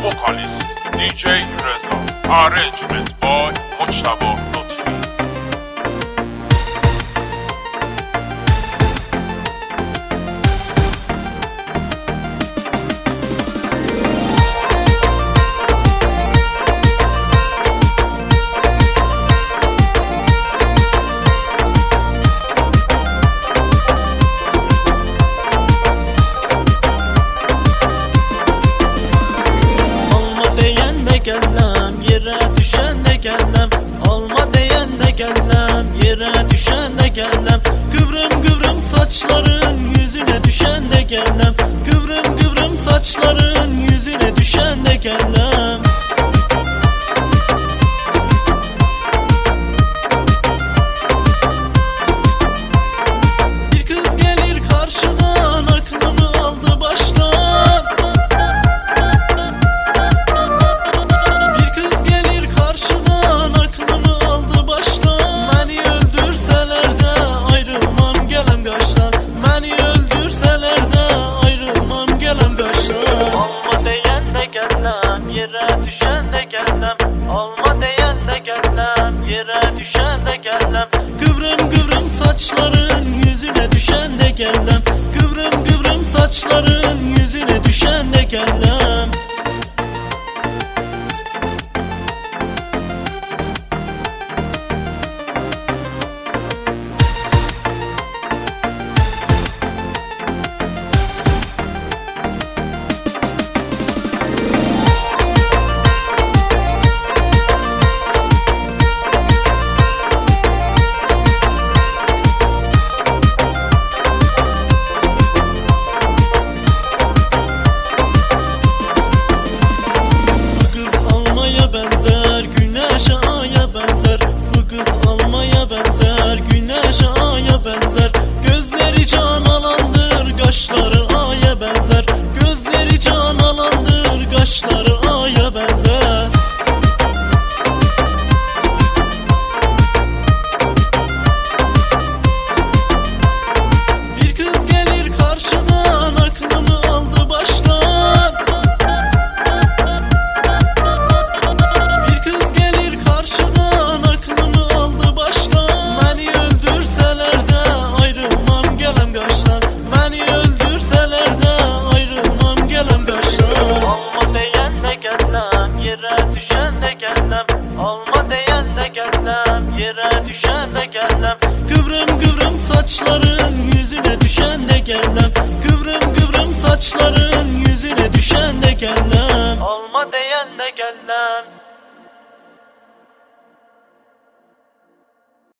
vocalist DJ Reza, arrangement by Mujtaba Lutfi. Kellem yere düşen de kellem, alma diyen de kellem yere düşen de kellem, kıvrım kıvrım saçların yüzüne düşen de kellem, kıvrım kıvrım saçların yüzüne düşen de kellem.